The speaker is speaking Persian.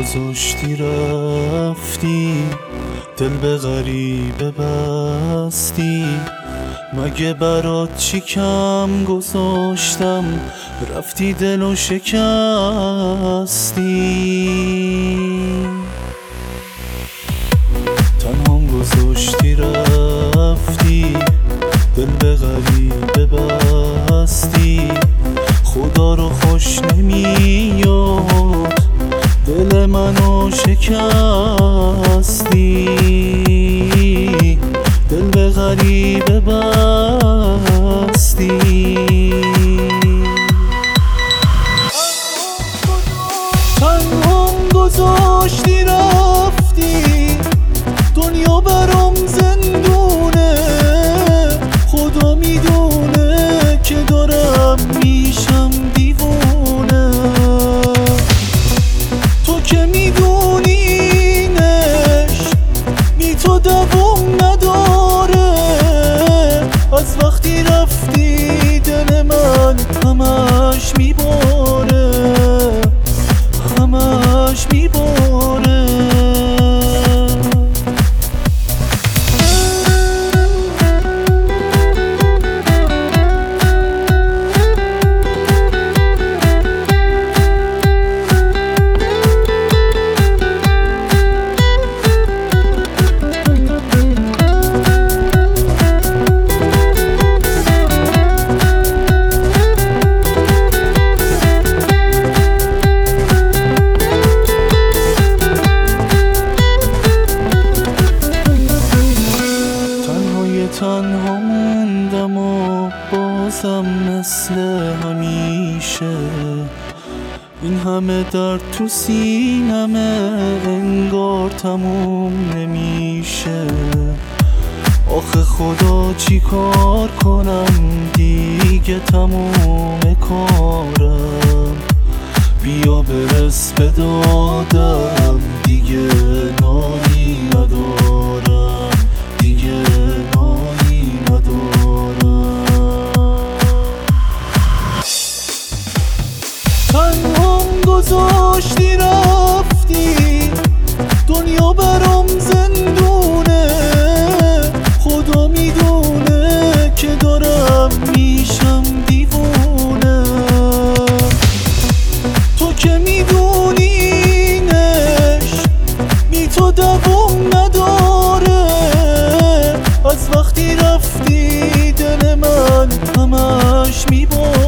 گذاشتی رفتی، دل به غریبه بستی. مگه برات چی کم گذاشتم رفتی دلو شکستی؟ تنهام گذاشتی رفتی، دل به غریبه بستی. خدا رو خوش نمیاد دل منو شکستی، دل به غریبه بستی. تنهام گذاشتی رفتی، دنیا برام زندونه. خدا میدونه که دارم میشم دیوونه. تو که میدونینش بی تو دوام نداره. از وقتی رفتی دل من همش میباره، همش میباره. تنها موندم و بازم مثل همیشه. این همه درد تو سینمه انگار تموم نمیشه. آخه خدا چی کار کنم دیگه تموم کارم. بیا برس به دادم دیگه نالی ندارم، دیگه نالی ندارم. تنهام گذاشتی رفتی، دنیا برام زندونه. خدا میدونه که دارم میشم دیوونه. تو که میدونینش بی تو دوام نداره. از وقتی رفتی دل من همش میباره.